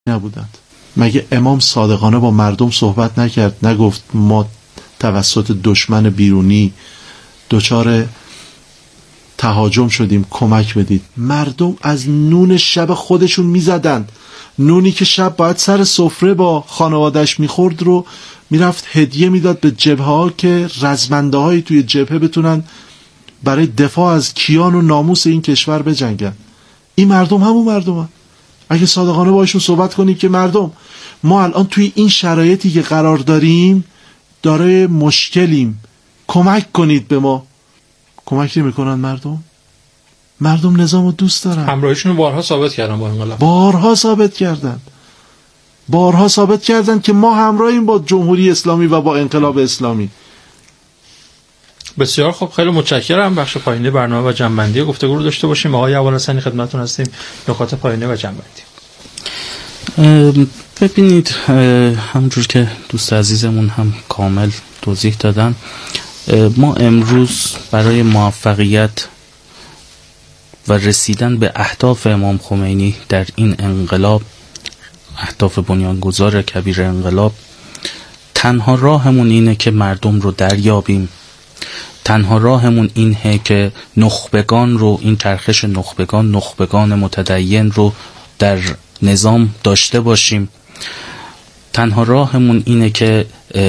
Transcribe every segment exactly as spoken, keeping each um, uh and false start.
نبودند. مگه امام صادقانه با مردم صحبت نکرد؟ نگفت ما توسط دشمن بیرونی دچار تهاجم شدیم، کمک بدید؟ مردم از نون شب خودشون میزدند. نونی که شب باید سر سفره با خانوادش میخورد رو میرفت هدیه میداد به جبهه ها که رزمنده هایی توی جبهه بتونن برای دفاع از کیان و ناموس این کشور بجنگن. این مردم همون مردم هم. اگه صادقانه باشون صحبت کنید که مردم ما الان توی این شرایطی که قرار داریم داره مشکلیم، کمک کنید به ما. کمک نمی‌کنن مردم. مردم نظام رو دوست دارن. همراهیشون رو بارها ثابت کردن با انقلاب. بارها ثابت کردن. بارها ثابت کردن که ما همراهیم با جمهوری اسلامی و با انقلاب اسلامی. بسیار خوب، خیلی متشکرم. بخش پایینی برنامه و جنبندی گفتگو رو داشته باشیم. آقای ابوالحسنی خدمتتون هستیم. نکات پایینی و جنبندی. ببینید، همونجور که دوست عزیزمون هم کامل توضیح دادن، ما امروز برای موفقیت و رسیدن به اهداف امام خمینی در این انقلاب، اهداف بنیانگذار کبیر انقلاب، تنها راهمون اینه که مردم رو دریابیم. تنها راهمون اینه که نخبگان رو، این چرخش نخبگان نخبگان متدین رو در نظام داشته باشیم. تنها راهمون اینه که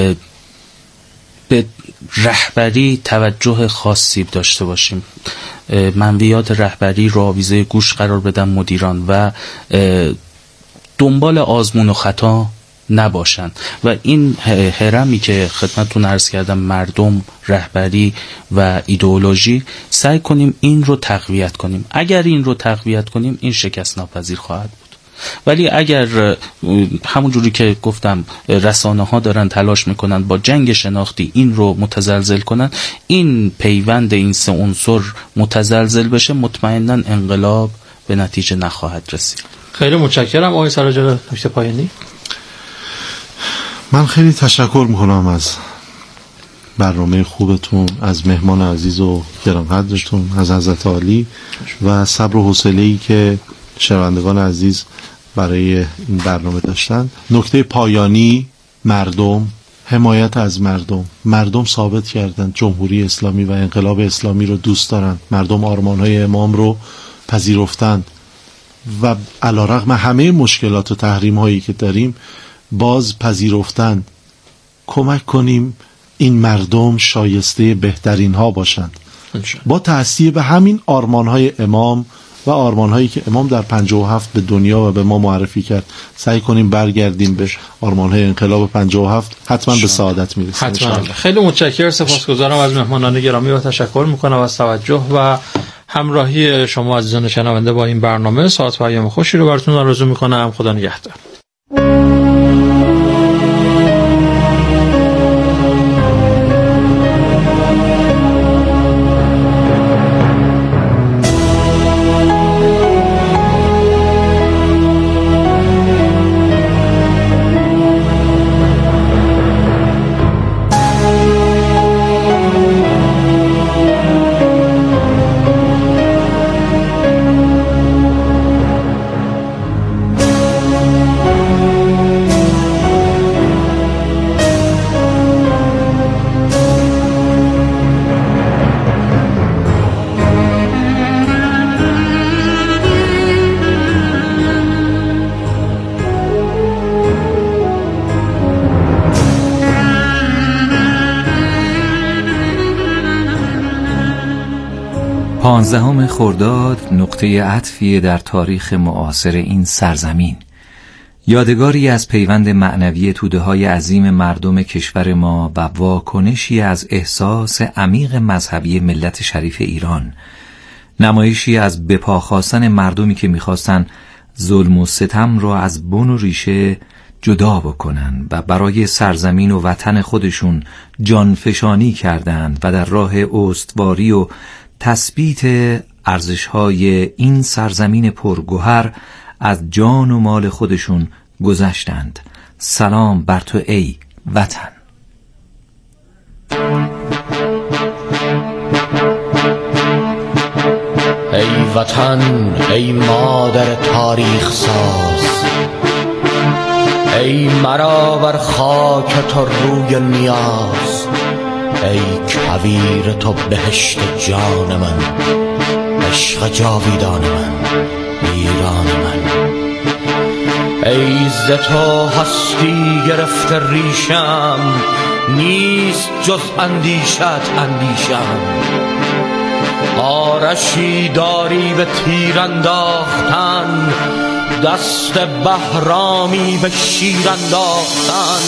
به رهبری توجه خاصی داشته باشیم، منویات رهبری رو آویزه گوش قرار بدن مدیران و دنبال آزمون و خطا نباشن. و این هرمی که خدمتتون عرض کردم، مردم، رهبری و ایدئولوژی، سعی کنیم این رو تقویت کنیم. اگر این رو تقویت کنیم این شکست ناپذیر خواهد بود. ولی اگر همون جوری که گفتم رسانه ها دارن تلاش میکنن با جنگ شناختی این رو متزلزل کنن، این پیوند این سه عنصر متزلزل بشه، مطمئنا انقلاب به نتیجه نخواهد رسید. خیلی متشکرم. آقای سراج، نکته پایانی. من خیلی تشکر میکنم از برنامه خوبتون، از مهمان عزیز و گرانقدرتون، از حضرت عالی و صبر و حوصله‌ای که شنوندگان عزیز برای این برنامه داشتن. نکته پایانی، مردم، حمایت از مردم. مردم ثابت کردن جمهوری اسلامی و انقلاب اسلامی رو دوست دارن. مردم آرمان‌های امام رو پذیرفتند و علیرغم همه مشکلات و تحریم‌هایی که داریم باز پذیرفتند. کمک کنیم این مردم شایسته بهترین ها باشند با تأثیر به همین آرمان‌های امام و آرمان‌هایی که امام در پنجاه و هفت به دنیا و به ما معرفی کرد. سعی کنیم برگردیم به آرمان‌های انقلاب پنجاه و هفت، حتما به سعادت میرسیم. حتما. خیلی متشکرم، سپاسگزارم از مهمانان گرامی و تشکر میکنم از توجه و همراهی شما عزیزان شنونده با این برنامه. ساعت و ایام خوشی رو براتون آرزو میکنم. خدا نگهدار. پانزدهم خرداد نقطه عطفی در تاریخ معاصر این سرزمین، یادگاری از پیوند معنوی توده‌های عظیم مردم کشور ما و واکنشی از احساس عمیق مذهبی ملت شریف ایران، نمایشی از بپا خواستن مردمی که می‌خواستن ظلم و ستم را از بن و ریشه جدا بکنن و برای سرزمین و وطن خودشون جانفشانی کردند و در راه استواری و تثبیت ارزش‌های این سرزمین پرگوهر از جان و مال خودشون گذشتند. سلام بر تو ای وطن. ای وطن، ای مادر تاریخ ساز، ای مرا بر خاک تو روی نیاز، ای کویر تو بهشت جان من، عشق جاویدان من، ایران من. ای ز تو هستی گرفته ریشم، نیست جز اندیشت اندیشم. آرشی داری به تیر انداختن، دست بهرامی به شیر انداختن.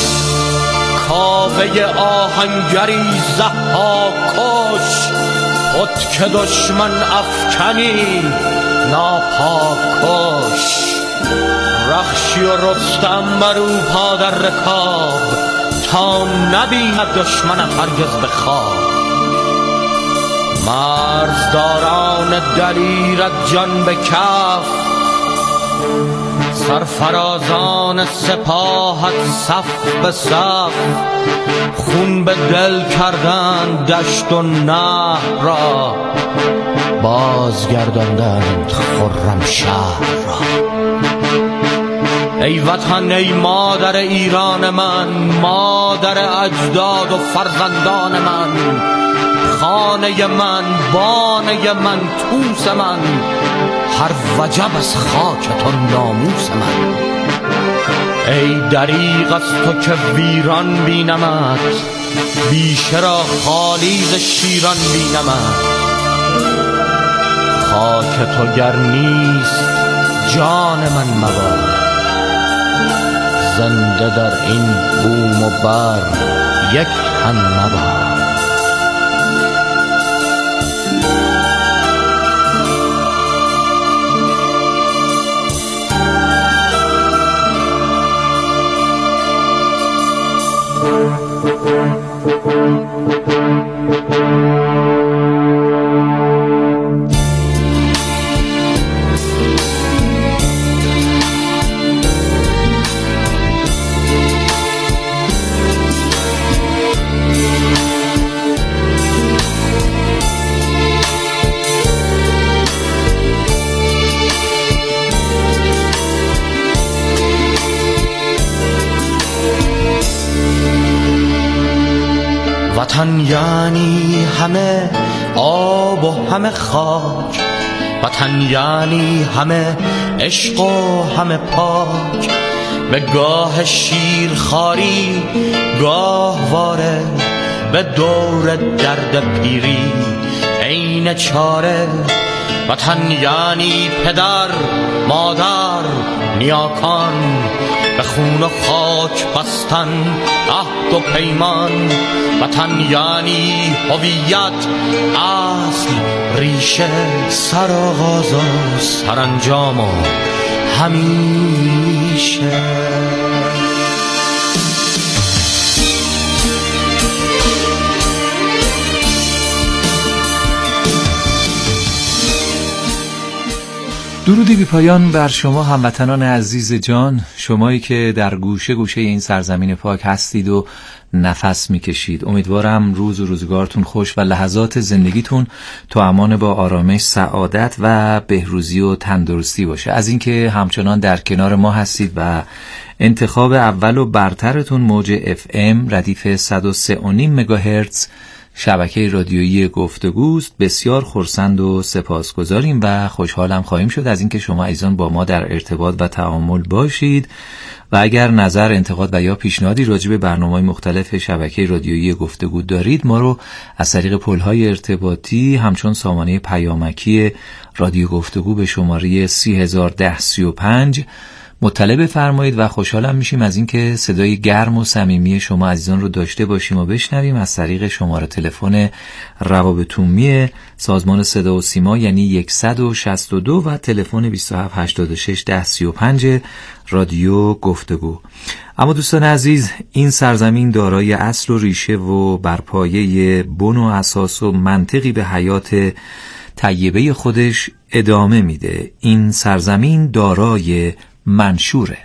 کاوه آهنگری ضحاک کش، خود که دشمن افکنی ناپاک کش. رخشی و رستم برو پا در رکاب، تا نبیند دشمنت هرگز به خواب. مرزداران دلیرت جان به کف، سرفرازان سپاهت صف به صف. خون به دل کردند دشت و نهر را، بازگرداندند خرم شهر را. ای وطن ای مادر ایران من، مادر اجداد و فرزندان من. خانه من، بانه من، توس من، هر وجب از خاک تو ناموس من. ای دریغ از تو که ویران بینمت، بیشه را خالی ز شیران بینمت. خاک تو گر نیست جان من مباد، زنده در این بوم و بر یک تن مباد. وطن یعنی همه آب و همه خاک، وطن یعنی همه عشق و همه پاک. به گاه شیرخواری گاه واره، به دور درد پیری عین چاره. وطن یعنی پدر مادر نیاکان، به خون و خاک بستن عهد و پیمان. وطن یعنی هویت، اصل، ریشه، سرآغاز و سرانجام و همیشه. درودی بی پایان بر شما هموطنان عزیز جان، شمایی که در گوشه گوشه این سرزمین پاک هستید و نفس میکشید. امیدوارم روز و روزگارتون خوش و لحظات زندگیتون تو امان با آرامش، سعادت و بهروزی و تندرستی باشه. از اینکه همچنان در کنار ما هستید و انتخاب اول و برترتون موج اف ام ردیف صد و سه و نیم مگاهرتز شبکه رادیویی گفتگوست، بسیار خرسند و سپاسگزاریم و خوشحالم خواهیم شد از اینکه شما عزیزان با ما در ارتباط و تعامل باشید. و اگر نظر، انتقاد و یا پیشنهادی راجع به برنامه‌های مختلف شبکه رادیویی گفتگو دارید، ما رو از طریق پل‌های ارتباطی همچون سامانه پیامکی رادیو گفتگو به شماره سی هزار و ده سی و پنج مطلع بفرمایید و خوشحالم میشیم از اینکه صدای گرم و صمیمی شما عزیزان رو داشته باشیم و بشنویم از طریق شماره تلفن روابط عمومی سازمان صدا و سیما، یعنی صد و شصت و دو و تلفن بیست و هفت هشتاد و شش ده سی و پنج رادیو گفتگو. اما دوستان عزیز، این سرزمین دارای اصل و ریشه و برپایه بن و اساس و منطقی به حیات طیبه خودش ادامه میده. این سرزمین دارای منشوره.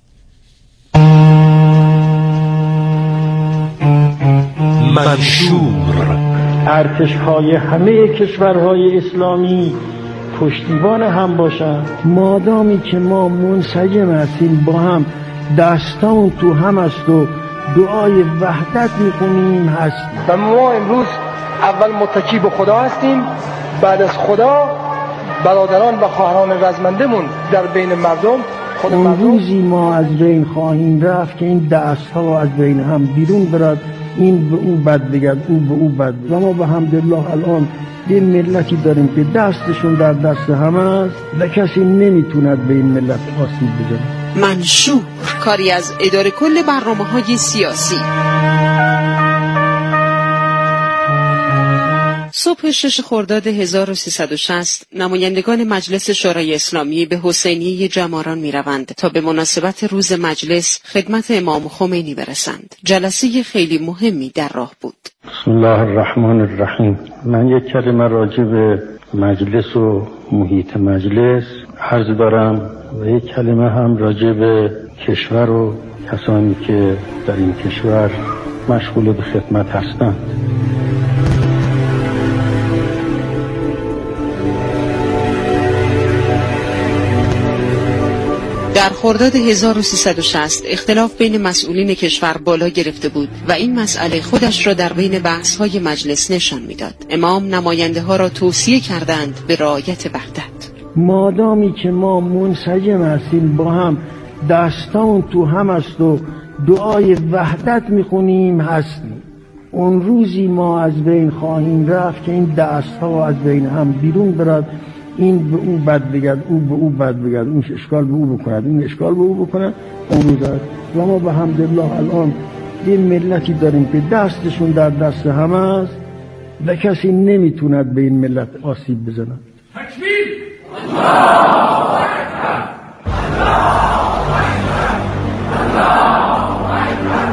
منشور ارتش‌های همه کشورهای اسلامی پشتیبان هم باشند. مادامی که ما منسجم هستیم، با هم دستان تو هم است و دعای وحدت میکنیم هست. و ما امروز اول متکی به خدا هستیم، بعد از خدا برادران و خواهران رزمندمون در بین مردم. اون روزی ما از بین خواهیم رفت که این دست ها از بین هم بیرون برد، این به او بد بگد، او به او بد بگد. و ما به حمدالله الان یه ملتی داریم که دستشون در دست هم است و کسی نمیتوند به این ملت آسیب بزنه. منشور، کاری از اداره کل برنامه‌های سیاسی. صبح شش خرداد هزار و سیصد و شصت نمایندگان مجلس شورای اسلامی به حسینیه جماران می روند تا به مناسبت روز مجلس خدمت امام خمینی برسند. جلسه خیلی مهمی در راه بود. بسم الله الرحمن الرحیم. من یک کلمه راجع به مجلس و محیط مجلس عرض دارم و یک کلمه هم راجع به کشور و کسانی که در این کشور مشغول به خدمت هستند. در خرداد هزار و سیصد و شصت اختلاف بین مسئولین کشور بالا گرفته بود و این مسئله خودش را در بین بحث‌های مجلس نشان می‌داد. امام نماینده ها را توصیه کردند به رعایت وحدت. مادامی که ما منسجم هستیم، با هم دستان تو هم است و دعای وحدت می‌خونیم هستیم، اون روزی ما از بین خواهیم رفت که این دست‌ها از بین هم بیرون برد، این به او بد بگد، او به او بد بگد، اون اشکال به او بکند، این اشکال به او بکند. اون روز است و ما به حمدالله الان یه ملتی داریم که دستشون در دست هم است و کسی نمیتوند به این ملت آسیب بزند. تکبیر! الله اکبر! الله اکبر!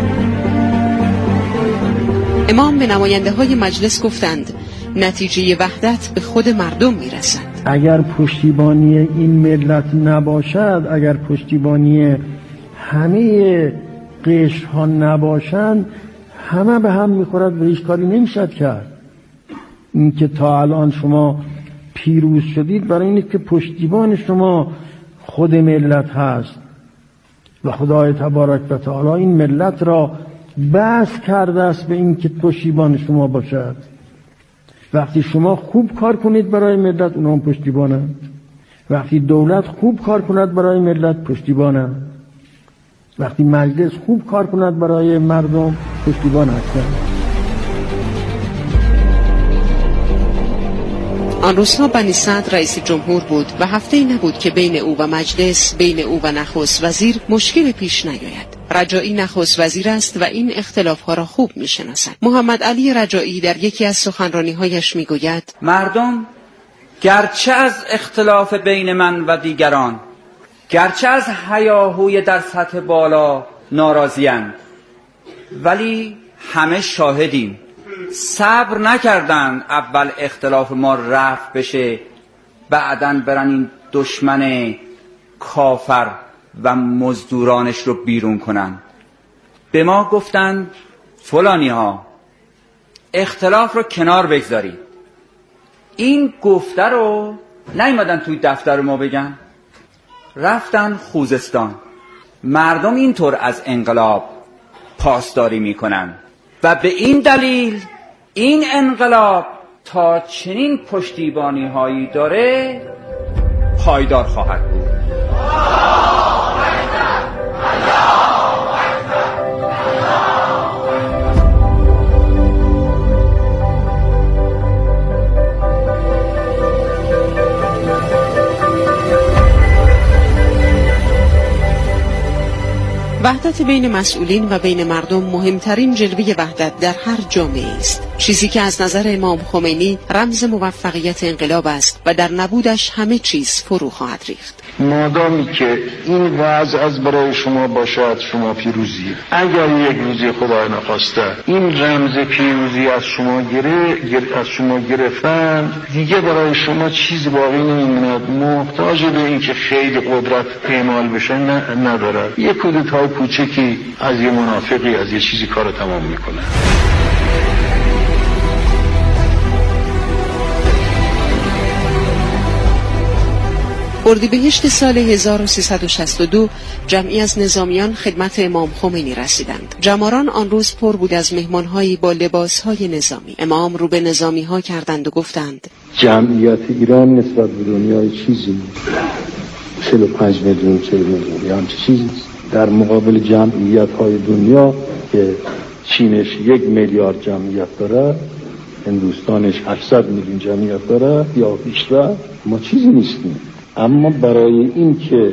امام به نماینده های مجلس گفتند نتیجه وحدت به خود مردم میرسد. اگر پشتیبانی این ملت نباشد، اگر پشتیبانی همه قشر ها نباشند، همه به هم میخورد و هیچ کاری نمیشد کرد. این که تا الان شما پیروز شدید برای اینه که پشتیبان شما خود ملت هست و خدای تبارک و تعالی این ملت را بس کرده است به این که پشتیبان شما باشد. وقتی شما خوب کار کنید برای ملت، اونا هم پشتیبانند. وقتی دولت خوب کار کند برای ملت، پشتیبانند. وقتی مجلس خوب کار کند برای مردم، پشتیبان هستند. آن روزها بنی سعد رئیس جمهور بود و هفته‌ای نبود که بین او و مجلس، بین او و نخست وزیر مشکل پیش نیاید. رجایی نخست وزیر است و این اختلاف‌ها را خوب می‌شناسد. محمد علی رجایی در یکی از سخنرانی‌هایش می‌گوید: مردم گرچه از اختلاف بین من و دیگران، گرچه از هیاهوی در سطح بالا ناراضی‌اند، ولی همه شاهدیم صبر نکردند اول اختلاف ما رفع بشه، بعداً برن این دشمن کافر و مزدورانش رو بیرون کنن. به ما گفتن فلانی ها اختلاف رو کنار بگذارید. این گفته رو نیومدن توی دفتر ما بگن، رفتن خوزستان. مردم اینطور از انقلاب پاسداری میکنن و به این دلیل این انقلاب تا چنین پشتیبانی هایی داره پایدار خواهد بود. وحدت بین مسئولین و بین مردم مهمترین جلوه وحدت در هر جامعه است. چیزی که از نظر امام خمینی رمز موفقیت انقلاب است و در نبودش همه چیز فرو خواهد ریخت. مادامی که این وضع از برای شما باشد، شما پیروزی. اگر یک روزی خدای نخواسته این رمز پیروزی از شما گره از شما گرفتن، دیگه برای شما چیز باقی نمیموند. محتاج به این که خیلی قدرت اعمال بشه نه ندارد. یک کودتای کوچکی از یه منافقی از یه چیزی کارو تمام میکنه. اردیبهشت سال هزار و سیصد و شصت و دو جمعی از نظامیان خدمت امام خمینی رسیدند. جماران آن روز پر بود از مهمانهایی با لباسهای نظامی. امام رو به نظامی‌ها کردند و گفتند: جمعیت ایران نسبت به دنیای چیزی نیست. چهل و پنج میلیون چهل میلیون یا همچه چیزی نیست در مقابل جمعیت‌های دنیا که چینش یک میلیارد جمعیت داره، هندوستانش هشتصد میلیون جمعیت داره یا بیشتر، ما چیزی نیستیم. اما برای این که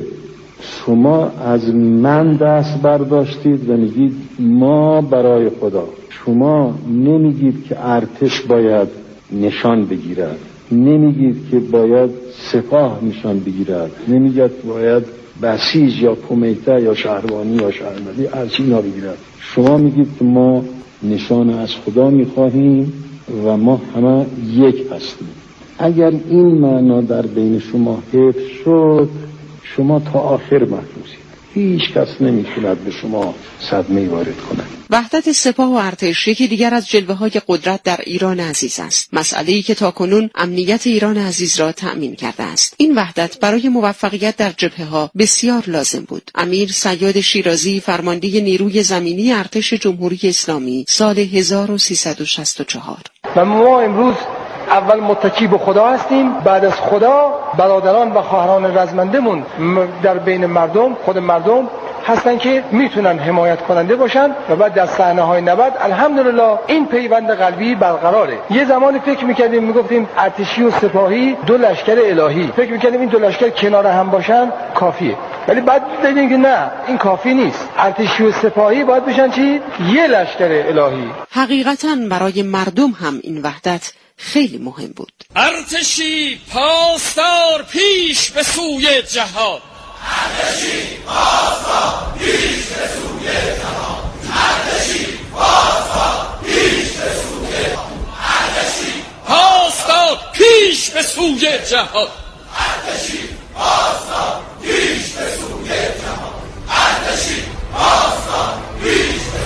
شما از من دست برداشتید و میگید ما برای خدا، شما نمیگید که ارتش باید نشان بگیرد، نمیگید که باید سپاه نشان بگیرد، نمیگید باید بسیج یا کمیته یا شهربانی یا شهرمندی هرچی اینا بگیرد. شما میگید که ما نشان از خدا میخواهیم و ما همه یک هستیم. اگر این معنا در بین شما حفظ شد، شما تا آخر محفوظید. هیچ کس نمیتوند به شما صدمه وارد کند. وحدت سپاه و ارتش یکی دیگر از جلوه‌های قدرت در ایران عزیز است. مسئله‌ای که تاکنون امنیت ایران عزیز را تأمین کرده است. این وحدت برای موفقیت در جبهه‌ها بسیار لازم بود. امیر صیاد شیرازی فرمانده نیروی زمینی ارتش جمهوری اسلامی سال هزار و سیصد و شصت و چهار. و ما امروز اول متکی به خدا هستیم، بعد از خدا برادران و خواهران رزمندمون در بین مردم، خود مردم هستن که میتونن حمایت کننده باشن و بعد در صحنه های نبرد الحمدلله این پیوند قلبی برقراره. یه زمانی فکر میکردیم میگفتیم ارتشی و سپاهی دو لشکر الهی، فکر میکردیم این دو لشکر کنار هم باشن کافیه، ولی بعد دیدیم که نه، این کافی نیست. ارتشی و سپاهی باید بشن چی؟ یه لشکر الهی. حقیقتاً برای مردم هم این وحدت خیلی مهم بود. ارتشی پاسدار پیش به سوی جهاد، ارتشی پاسدار پیش به سوی جهاد، ارتشی پاسدار پیش به سوی جهاد، ارتشی پاسدار پیش به سوی جهاد، ارتشی پاسدار پیش به سوی جهاد، ارتشی پاسدار پیش به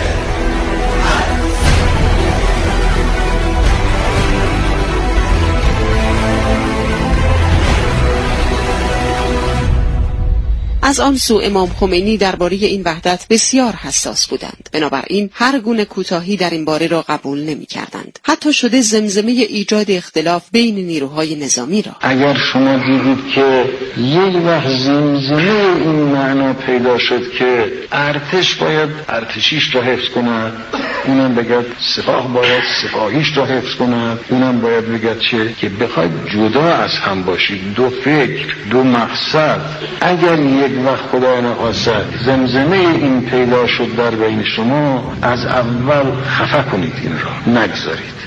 از آن سو امام خمینی درباره این وحدت بسیار حساس بودند. بنابراین هر گونه کوتاهی در این باره را قبول نمی‌کردند. حتی شده زمزمه ایجاد اختلاف بین نیروهای نظامی را. اگر شما دیدید که یک وقت زمزمه این معنا پیدا شد که ارتش باید ارتشیش را حفظ کند، اونم بگد سپاه باید سپاهیش را حفظ کند، اونم باید بگد چه که بخواید جدا از هم باشید، دو فکر، دو مقصد. اگر یک وقت خدا نخواست زمزمه این پیدا شد در بین شما، از اول خفه کنید، این را نگذارید.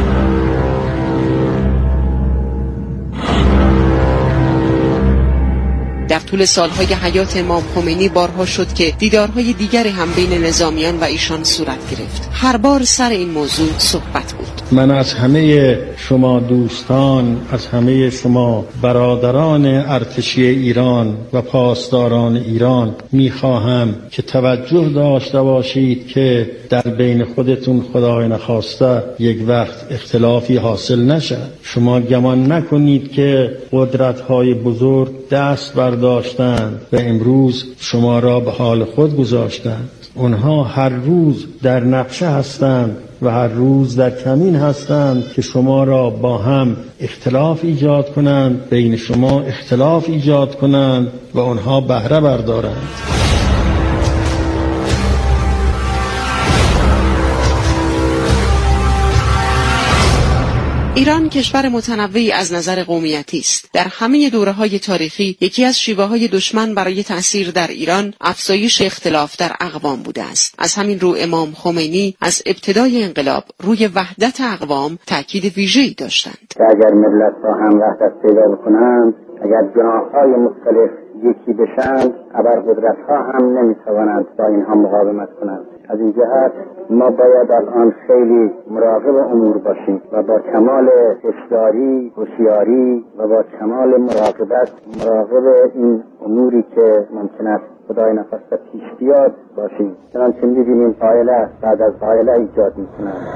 در طول سالهای حیات امام خمینی بارها شد که دیدارهای دیگری هم بین نظامیان و ایشان صورت گرفت. هر بار سر این موضوع صحبت بود. من از همه شما دوستان، از همه شما برادران ارتشی ایران و پاسداران ایران میخواهم که توجه داشته باشید که در بین خودتون خدای نخواسته یک وقت اختلافی حاصل نشد. شما گمان نکنید که قدرت‌های بزرگ دست برداشتند و امروز شما را به حال خود گذاشتند. اونها هر روز در نقشه هستند و هر روز در کمین هستند که شما را با هم اختلاف ایجاد کنند، بین شما اختلاف ایجاد کنند و آنها بهره بردارند. ایران کشور متنوعی از نظر قومیتی است. در همه دوره‌های تاریخی یکی از شیوه‌های دشمن برای تأثیر در ایران افزایش اختلاف در اقوام بوده است. از همین رو امام خمینی از ابتدای انقلاب روی وحدت اقوام تاکید ویژه‌ای داشتند. اگر ملت‌ها هم وحدت پیدا بکنند، اگر جناح‌های مختلف یکی بشن، ابرقدرت‌ها هم نمی‌توانند با اینها مقاومت کنند. از این جهت ما باید الان خیلی مراقب امور باشیم و با کمال هوشیاری، هوشیاری و با کمال مراقبت مراقب این اموری که ممکن است خدای نخواسته پیش بیاد باشیم. چنانچه می‌بینیم فاعله بعد از فاعله ایجاد می‌کنند.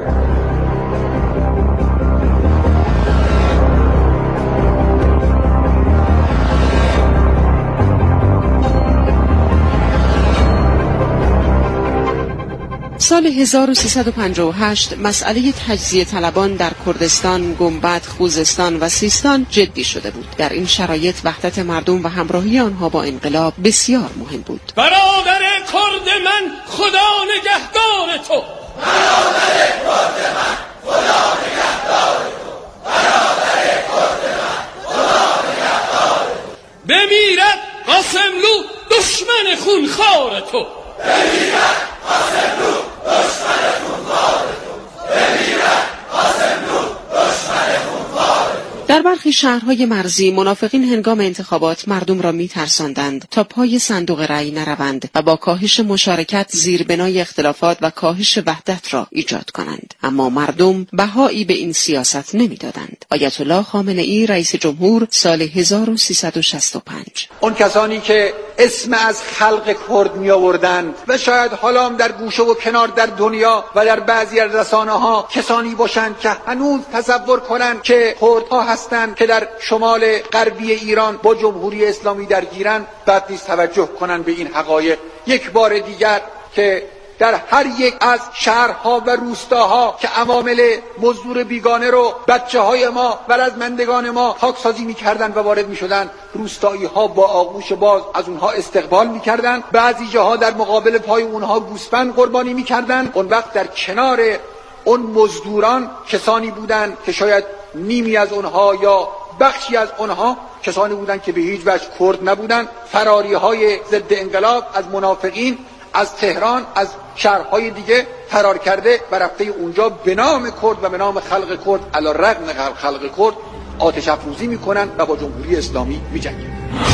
سال هزار و سیصد و پنجاه و هشت مسئله تجزیه طلبان در کردستان، گنبد، خوزستان و سیستان جدی شده بود. در این شرایط وحدت مردم و همراهی آنها با انقلاب بسیار مهم بود. برادر کرد من خدا نگهدار تو، برادر کرد من خدا نگهدار تو، برادر کرد من خدا نگهدار تو. بمیرد قاسملو دشمن خونخوار تو، بمیرد قاسملو دشمن خونخوار تو، بمیرد قاسملو دشمن خونخوار تو. در برخی شهرهای مرزی منافقین هنگام انتخابات مردم را می‌ترساندند تا پای صندوق رأی نروند و با کاهش مشارکت زیربنای اختلافات و کاهش وحدت را ایجاد کنند. اما مردم بهایی به این سیاست نمی‌دادند. آیت الله خامنه‌ای رئیس جمهور سال هزار و سیصد و شصت و پنج. اون کسانی که اسم از خلق کرد می آوردند و شاید حالا هم در گوشه و کنار در دنیا و در بعضی از رسانه‌ها کسانی باشند که هنوز تصور کنند که کردها هستند که در شمال غربی ایران با جمهوری اسلامی درگیرند، بعد نیز توجه کنند به این حقایق یک بار دیگر که در هر یک از شهرها و روستاها که عوامل مزدور بیگانه رو بچه های ما و رزمندگان ما پاکسازی میکردن و وارد میشدن، روستایی ها با آغوش باز از اونها استقبال میکردن، بعضی جاها در مقابل پای اونها گوسفند قربانی میکردن. اون وقت در کنار اون مزدوران کسانی بودند که شاید نیمی از اونها یا بخشی از اونها کسانی بودند که به هیچ وجه کرد نبودند. فراری های ضد انقلاب از منافقین از تهران، از شهرهای دیگه فرار کرده و رفته اونجا به نام کرد و به نام خلق کرد علی رغم خلق کرد آتش افروزی میکنن و با جمهوری اسلامی میجنگن.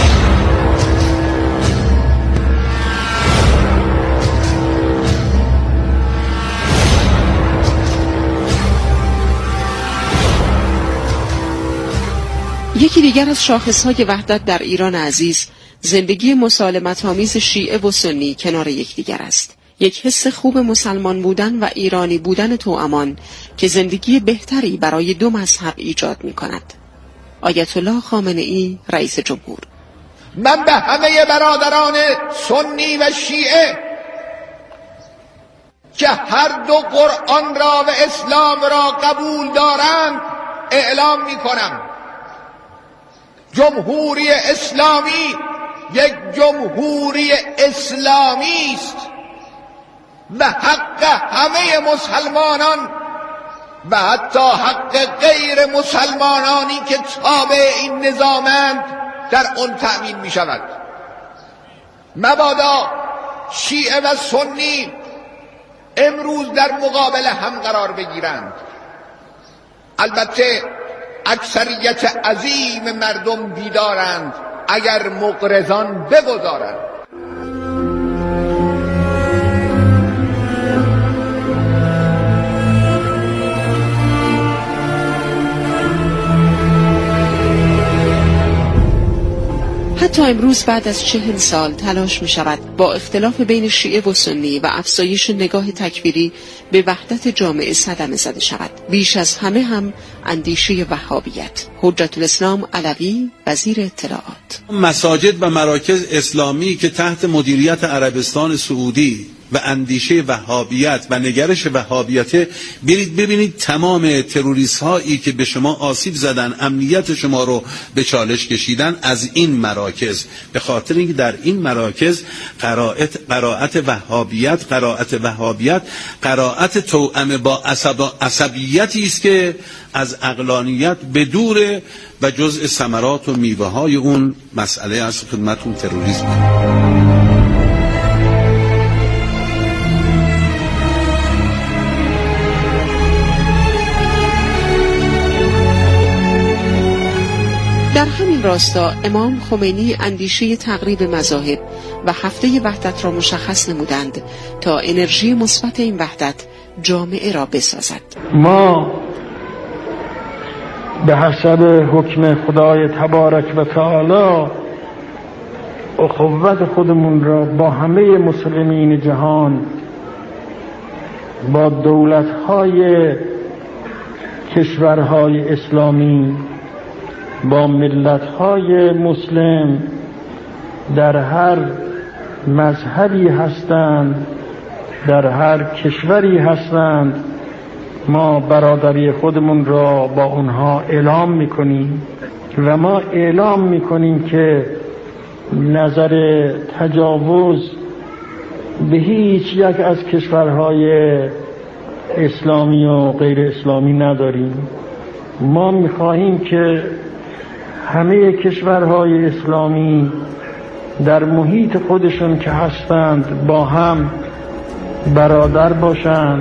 یکی دیگر از شاخصهای وحدت در ایران عزیز زندگی مسالمت‌آمیز شیعه و سنی کنار یکدیگر است. یک حس خوب مسلمان بودن و ایرانی بودن توامان که زندگی بهتری برای دو مذهب ایجاد می‌کند. آیت الله خامنه‌ای رئیس جمهور. من به همه برادران سنی و شیعه که هر دو قرآن را و اسلام را قبول دارند اعلام می‌کنم جمهوری اسلامی یک جمهوری اسلامی است و حق همه مسلمانان و حتی حق غیر مسلمانانی که تابع این نظامند در آن تأمین می شود. مبادا شیعه و سنی امروز در مقابل هم قرار بگیرند. البته اکثریت عظیم مردم بیدارند اگر مقرضان بگذارند. حتی امروز بعد از چهل سال تلاش می شود با اختلاف بین شیعه و سنی و افزایش نگاه تکفیری به وحدت جامعه صدمه زده شود. بیش از همه هم اندیشه وهابیت. حجت الاسلام علوی وزیر اطلاعات. مساجد و مراکز اسلامی که تحت مدیریت عربستان سعودی و اندیشه وهابیت و نگرش وهابیت، برید ببینید تمام تروریست هایی که به شما آسیب زدن، امنیت شما رو به چالش کشیدن از این مراکز، به خاطر اینکه در این مراکز قرائت قرائت وهابیت قرائت وهابیت قرائت توأم با عصب عصبیتی است که از عقلانیت بدوره و جزء ثمرات و میوه های اون مسئله از خدمتون تروریسم. در همین راستا امام خمینی اندیشه تقریب مذاهب و هفته وحدت را مشخص نمودند تا انرژی مثبت این وحدت جامعه را بسازد. ما به حسب حکم خدای تبارک و تعالی اخوت خودمون را با همه مسلمین جهان، با دولت‌های کشورهای اسلامی، با ملت‌های مسلم در هر مذهبی هستند در هر کشوری هستند ما برادری خودمون را با اونها اعلام میکنیم و ما اعلام میکنیم که نظر تجاوز به هیچ یک از کشورهای اسلامی و غیر اسلامی نداریم. ما میخواهیم که همه کشورهای اسلامی در محیط خودشون که هستند با هم برادر باشند.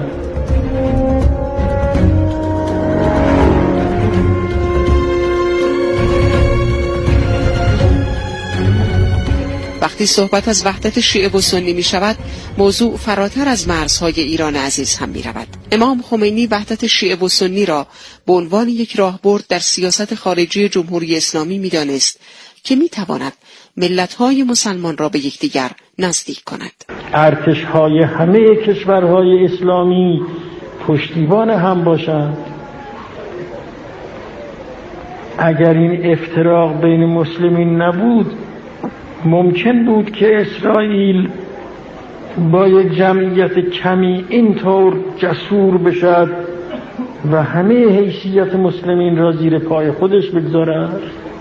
وقتی صحبت از وحدت شیعه و سنی می شود، موضوع فراتر از مرزهای ایران عزیز هم می رود. امام خمینی وحدت شیعه و سنی را به عنوان یک راهبرد در سیاست خارجی جمهوری اسلامی می دانست که می تواند ملت‌های مسلمان را به یکدیگر نزدیک کند. ارتش‌های همه کشورهای اسلامی پشتیبان هم باشند. اگر این افتراق بین مسلمین نبود، ممکن بود که اسرائیل با یک جمعیت کمی اینطور جسور بشد و همه حیثیت مسلمین را زیر پای خودش بگذارد.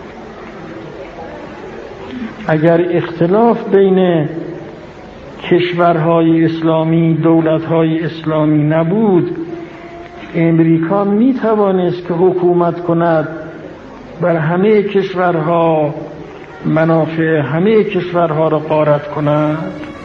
اگر اختلاف بین کشورهای اسلامی، دولتهای اسلامی نبود، امریکا می توانست که حکومت کند بر همه کشورها، منافع همه کشورها را غارت کند.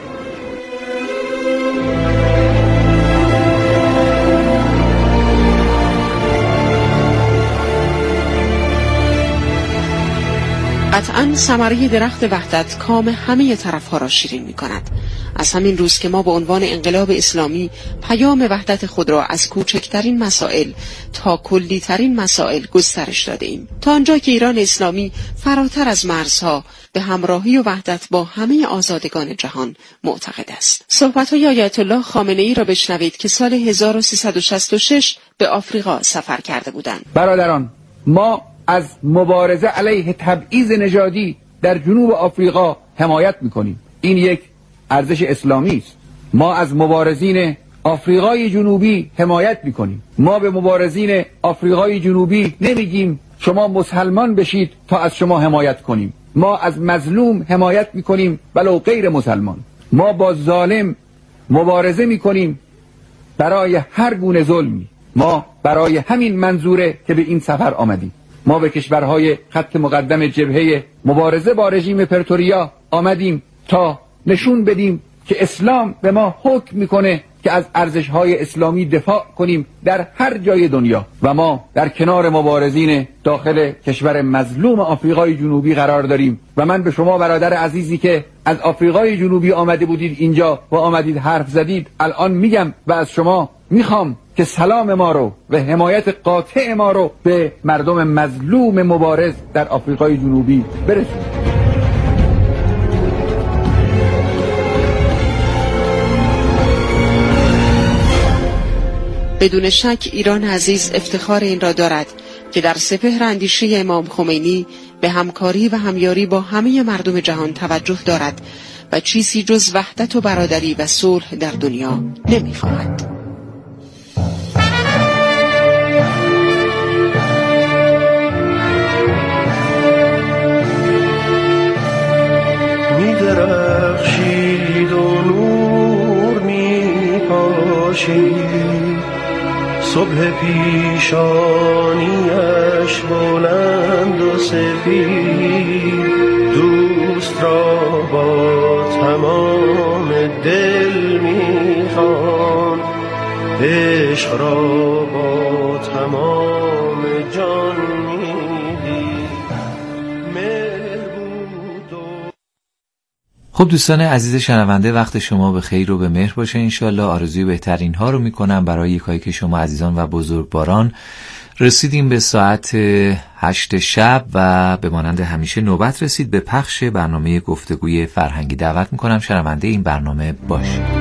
قطعاً ثمره درخت وحدت کام همه طرفها را شیرین می کند. از همین روز که ما به عنوان انقلاب اسلامی پیام وحدت خود را از کوچکترین مسائل تا کلیترین مسائل گسترش داده ایم، تا آنجا که ایران اسلامی فراتر از مرزها به همراهی و وحدت با همه آزادگان جهان معتقد است. صحبت‌های آیت الله خامنه‌ای را بشنوید که سال هزار و سیصد و شصت و شش به آفریقا سفر کرده بودند. برادران، ما از مبارزه علیه تبعیض نژادی در جنوب آفریقا حمایت می‌کنیم. این یک ارزش اسلامی است. ما از مبارزین آفریقای جنوبی حمایت می‌کنیم. ما به مبارزین آفریقای جنوبی نمیگیم شما مسلمان بشید تا از شما حمایت کنیم. ما از مظلوم حمایت می‌کنیم ولو غیر مسلمان. ما با ظالم مبارزه می‌کنیم برای هر گونه ظلمی. ما برای همین منظوره که به این سفر آمدیم. ما به کشورهای خط مقدم جبهه مبارزه با رژیم پرتوریا آمدیم تا نشون بدیم که اسلام به ما حکم میکنه که از ارزش‌های اسلامی دفاع کنیم در هر جای دنیا و ما در کنار مبارزین داخل کشور مظلوم آفریقای جنوبی قرار داریم. و من به شما برادر عزیزی که از آفریقای جنوبی آمده بودید اینجا و آمدید حرف زدید الان میگم و از شما میخوام که سلام ما رو و حمایت قاطع ما رو به مردم مظلوم مبارز در آفریقای جنوبی برسونید. بدون شک ایران عزیز افتخار این را دارد که در سپهر اندیشه امام خمینی به همکاری و همیاری با همه مردم جهان توجه دارد و چیزی جز وحدت و برادری و صلح در دنیا نمی‌خواهد. می‌درخشید و نور می‌پاشید، صبح پیشانیش بلند و سفید، دوست را با تمام دل میخوان، عشق را با تمام جان میدید. خب دوستان عزیز شنونده، وقت شما به خیر و به مهر باشه. انشالله آرزوی بهترین ها رو میکنم برای یکایی که شما عزیزان و بزرگواران. رسیدیم به ساعت هشت شب و به مانند همیشه نوبت رسید به پخش برنامه گفتگوی فرهنگی. دعوت میکنم شنونده این برنامه باشید.